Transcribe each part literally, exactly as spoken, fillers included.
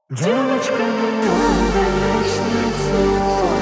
Девочка, не надо лишних слов.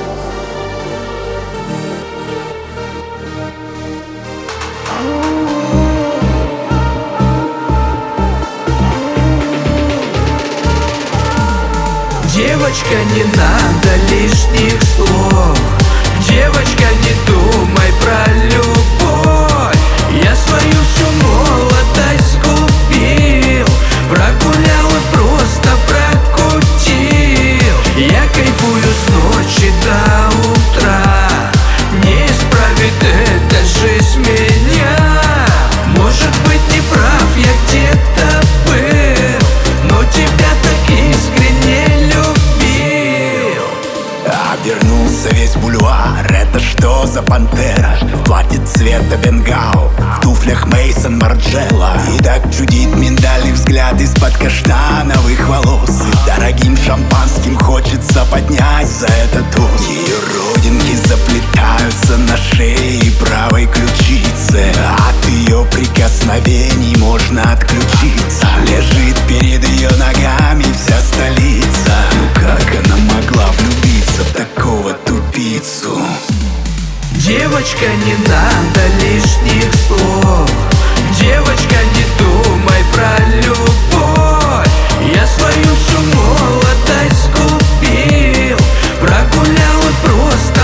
Девочка, не надо лишних слов. Девочка, не думай про любовь. Я свою всю молодость купил, прогулял и просто прокутил. Я кайфую с ночи до утра. Не исправит эта жизнь меня. Может быть, не прав я где-то был, но тебя так искренне любил. Обернулся весь бульвар, это что за пантера? В платье цвета бенгал, в туфлях Мейсон Марджелла. И так чудит миндальный взгляд из-под каштановых волос. И дорогим шампанским хочется поднять за это тост. Ее родинки заплетаются на шее и правой ключице. От ее прикосновений можно отключиться. Лежит перед ее ногами вся столица. Ну как она могла влюбиться в такого тупицу? Девочка, не надо лишних слов. Девочка, не думай про любовь. Я свою всю молодость купил, прогулял и просто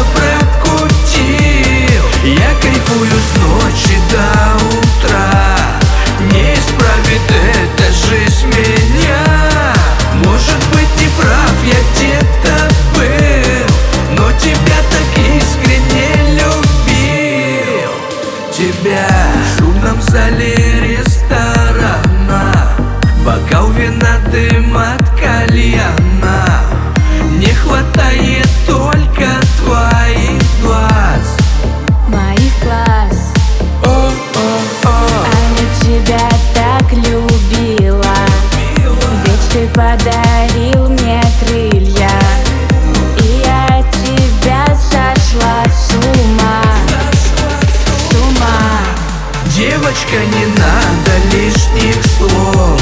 прокутил. Я кайфую с ночи до утра. Не исправит эта жизнь меня. Может быть, не прав я где-то был, но тебя так искренне любил. Тебя в шумном зале ресторана, бокал вина, дым от кальяна. Не хватает только твоих глаз. Моих глаз. О-о-о. А я тебя так любила, ведь ты подарил мне крылья, и я от тебя сошла с ума. С ума. Девочка, не надо лишних слов.